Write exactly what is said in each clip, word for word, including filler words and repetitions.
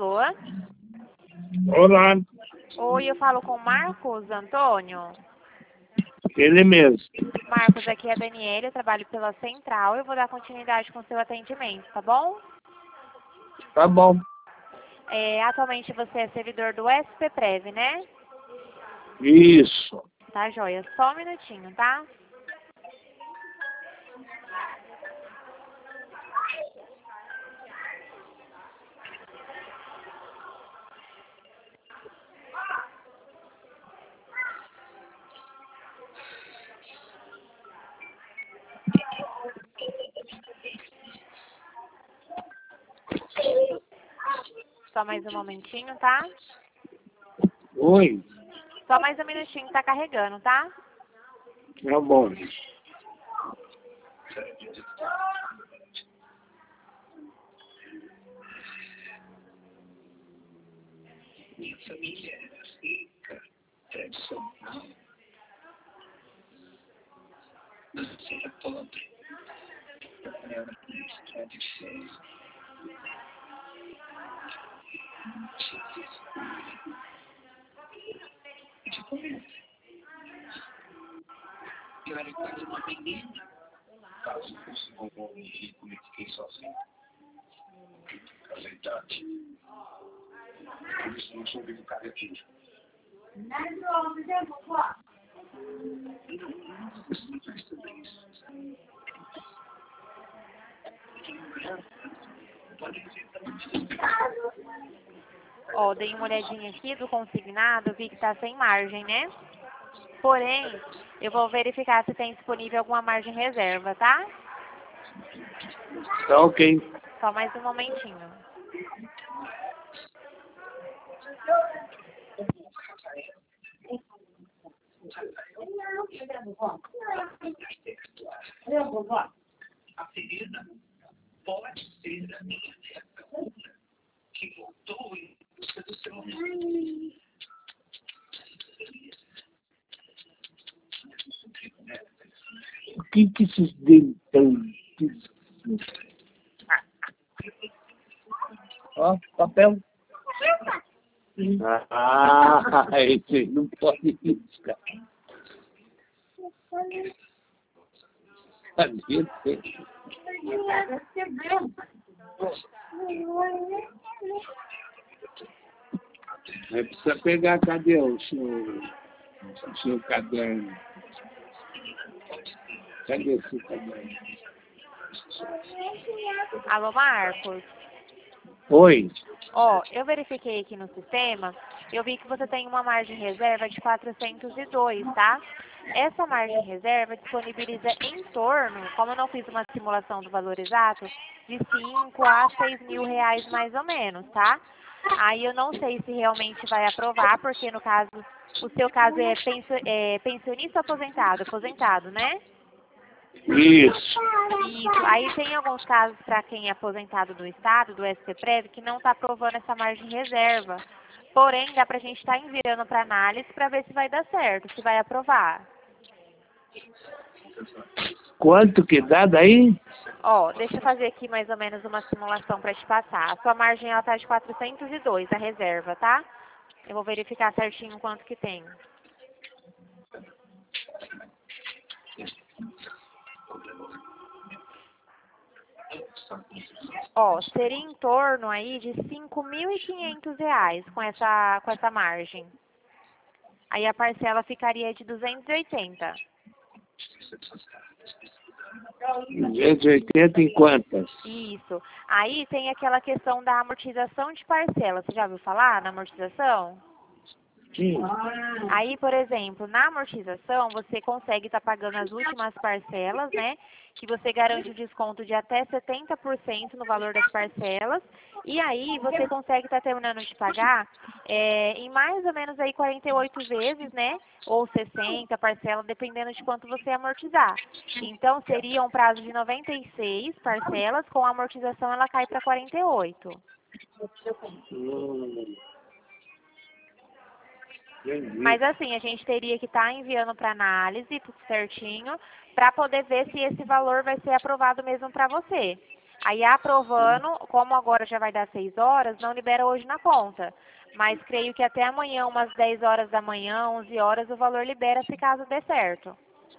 Alô? Olá, Oi, eu falo com Marcos Antônio. ele mesmo. Marcos, aqui é a Daniela, eu trabalho pela Central. Eu vou dar continuidade com o seu atendimento, tá bom? Tá bom. É, atualmente você é servidor do S P Prev, né? Isso. Tá, joia. Só um minutinho, tá? Só mais um momentinho, tá? Oi. Só mais um minutinho que tá carregando, tá? Tá bom. Minha família era rica, tradicional. Você era pobre. Trabalhava na estrada de ferro. E de comer. Eu era quase uma menina. Caso fosse um homem rico, me fiquei sozinho. A verdade. Por isso não soube educar a filha. Ó, dei uma olhadinha aqui do consignado, vi que tá sem margem, né? Porém, eu vou verificar se tem disponível alguma margem reserva, tá? Tá ok. Só mais um momentinho. A ferida pode ser a minha neta que voltou em busca do seu amor. O que que esses dentantes... Ó, papel. Ah, esse não pode riscar. Cadê? Aí precisa pegar, cadê o seu, o seu caderno? Cadê o seu caderno? Alô, Marcos? Oi. Ó, eu verifiquei aqui no sistema, eu vi que você tem uma margem reserva de quatrocentos e dois, tá? Essa margem reserva disponibiliza em torno, como eu não fiz uma simulação do valor exato, de cinco a seis mil reais mais ou menos, tá? Aí eu não sei se realmente vai aprovar, porque no caso, o seu caso é, penso, é pensionista ou aposentado? Aposentado, né? Isso. Isso. Aí tem alguns casos para quem é aposentado do Estado, do S P Prev, que não está aprovando essa margem reserva. Porém, dá para a gente estar enviando para análise para ver se vai dar certo, se vai aprovar. Quanto que dá daí? Ó, deixa eu fazer aqui mais ou menos uma simulação para te passar. A sua margem ela tá de quatrocentos e dois, a reserva, tá? Eu vou verificar certinho quanto que tem. Ó, seria em torno aí de cinco mil e quinhentos reais com essa, com essa margem. Aí a parcela ficaria de duzentos e oitenta. duzentos e oitenta em quantas? Isso. Aí tem aquela questão da amortização de parcela. Você já ouviu falar na amortização? Sim. Aí, por exemplo, na amortização, você consegue estar pagando as últimas parcelas, né? Que você garante um desconto de até setenta por cento no valor das parcelas. E aí, você consegue estar terminando de pagar é, em mais ou menos aí quarenta e oito vezes, né? Ou sessenta parcelas, dependendo de quanto você amortizar. Então, seria um prazo de noventa e seis parcelas, com a amortização ela cai para quarenta e oito. Hum. Mas assim, a gente teria que estar enviando para análise, tudo certinho, para poder ver se esse valor vai ser aprovado mesmo para você. Aí aprovando, como agora já vai dar seis horas, não libera hoje na conta. Mas creio que até amanhã, umas dez horas da manhã, onze horas, o valor libera se caso dê certo.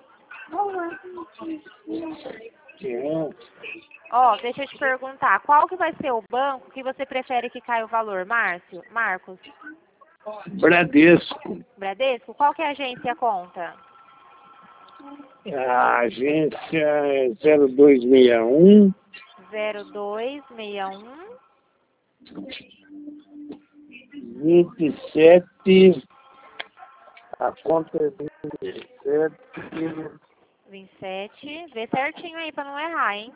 É. Ó, deixa eu te perguntar, qual que vai ser o banco que você prefere que caia o valor, Márcio? Marcos? Bradesco. Bradesco? Qual que é a agência e a conta? A agência é zero dois seis um. zero dois seis um. vinte e sete. A conta é vinte e sete. vinte e sete. Vê certinho aí pra não errar, hein?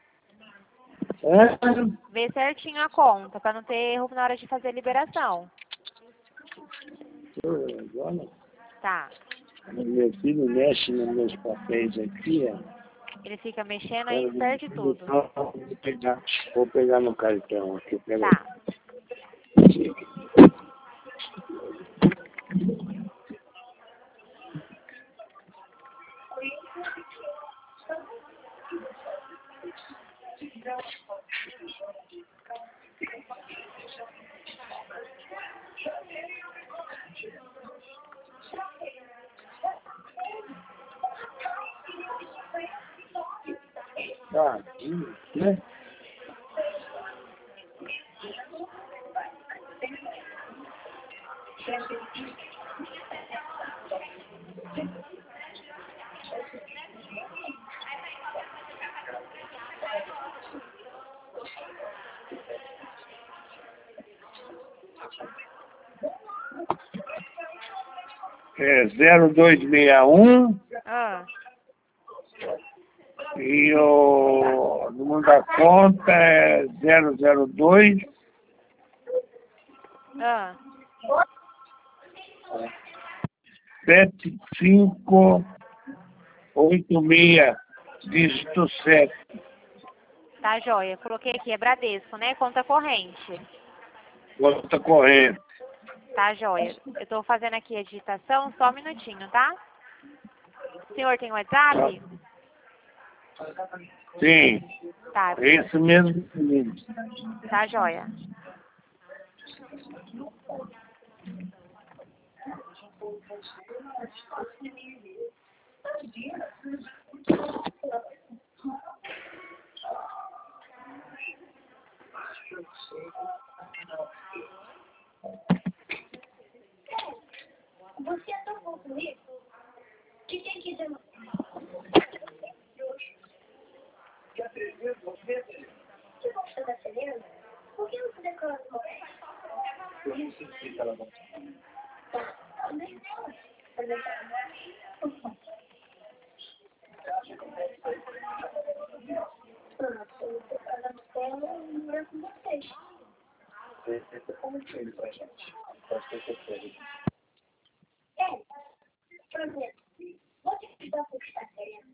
É? Vê certinho a conta, pra não ter erro na hora de fazer a liberação. Agora, Tá. meu filho mexe nos meus papéis aqui, ó. Ele fica mexendo aí, perde tudo. Vou pegar, vou pegar no cartão aqui. Peraí. Tá. Tá, aqui, né? É zero dois seis um. Ah, E o número da conta é zero zero dois ah. sete cinco oito seis, dígito sete. Tá, joia. Coloquei aqui, é Bradesco, né? Conta corrente. Conta corrente. Tá, joia. Eu tô fazendo aqui a digitação, só um minutinho, tá? O senhor tem WhatsApp? Sim, Tá, é isso mesmo. tá, joia. Você é tão bom com isso que quem quiser. Que você está fazendo? Por que você decora correto? Eu não sei se ela vai. Como que ele pra gente? Pode ter certeza. É, por exemplo, você está com o que está querendo.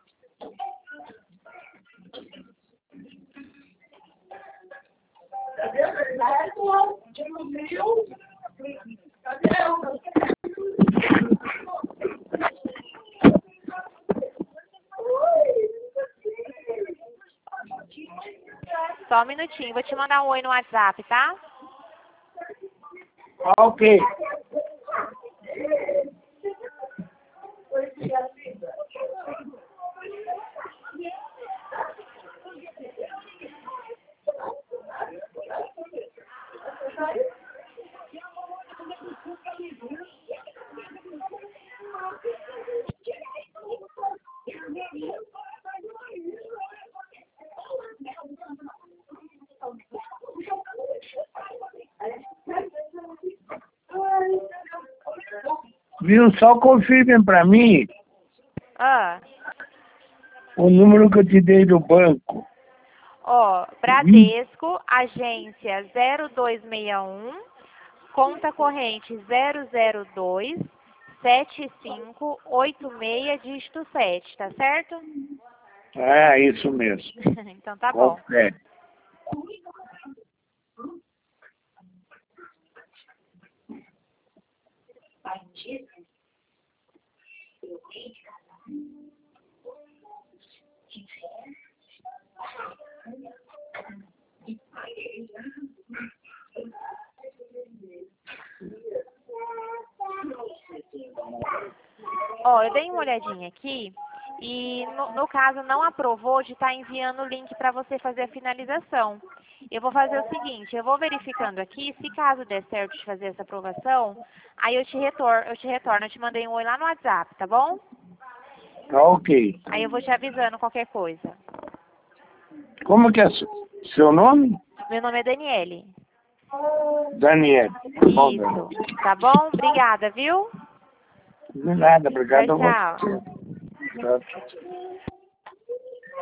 Cadê o Renato? Diminuiu? Cadê o? Só um minutinho, vou te mandar um oi no WhatsApp, tá? Ok. Viu? Só confirmem para mim Ah, o número que eu te dei do banco. ó, Bradesco, agência zero dois seis um, conta corrente zero zero dois sete cinco oito seis, dígito sete, tá certo? É, isso mesmo. Então tá bom. É. Ó, eu dei uma olhadinha aqui e no, no caso não aprovou de estar enviando o link para você fazer a finalização. Eu vou fazer o seguinte, eu vou verificando aqui, se caso der certo de fazer essa aprovação, aí eu te retorno, eu te retorno, eu te mandei um oi lá no WhatsApp, tá bom? Tá ok. Aí eu vou te avisando qualquer coisa. Como que é seu seu nome? Meu nome é Daniele. Daniel. Bom, Daniel. Isso, tá bom? Obrigada, viu? De nada, obrigado Tchau, a tchau. você. Tchau.